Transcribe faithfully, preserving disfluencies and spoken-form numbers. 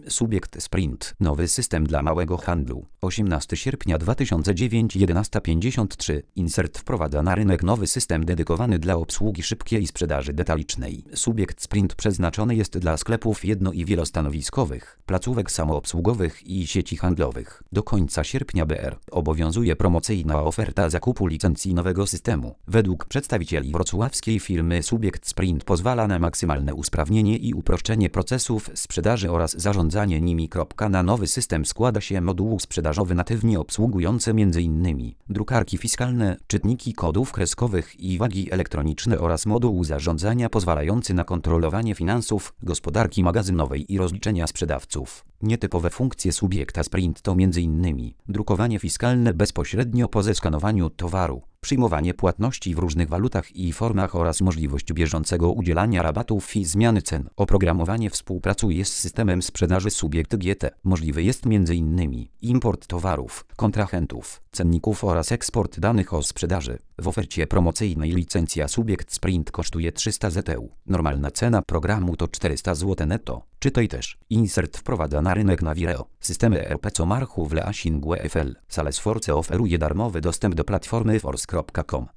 Subiekt Sprint. Nowy system dla małego handlu. osiemnastego sierpnia dwa tysiące dziewięć, jedenaста pięćdziesiąt trzy. Insert wprowadza na rynek nowy system dedykowany dla obsługi szybkiej sprzedaży detalicznej. Subiekt Sprint przeznaczony jest dla sklepów jedno- i wielostanowiskowych, placówek samoobsługowych i sieci handlowych. Do końca sierpnia B R obowiązuje promocyjna oferta zakupu licencji nowego systemu. Według przedstawicieli wrocławskiej firmy Subiekt Sprint pozwala na maksymalne usprawnienie i uproszczenie procesów sprzedaży oraz zarządzanie nimi. Na nowy system składa się moduł sprzedażowy natywnie obsługujący m.in. drukarki fiskalne, czytniki kodów kreskowych i wagi elektroniczne oraz moduł zarządzania pozwalający na kontrolowanie finansów, gospodarki magazynowej i rozliczenia sprzedawców. Nietypowe funkcje Subiekta Sprint to m.in. drukowanie fiskalne bezpośrednio po zeskanowaniu towaru, przyjmowanie płatności w różnych walutach i formach oraz możliwość bieżącego udzielania rabatów i zmiany cen. Oprogramowanie współpracuje z systemem sprzedaży Subiekt G T. Możliwy jest m.in. import towarów, kontrahentów, cenników oraz eksport danych o sprzedaży. W ofercie promocyjnej licencja Subiekt Sprint kosztuje trzysta złotych. Normalna cena programu to czterysta złotych netto. Czytaj też. Insert wprowadza na rynek Navireo. Systemy E R P co marchu w Leasingue F L. Salesforce oferuje darmowy dostęp do platformy force kropka com.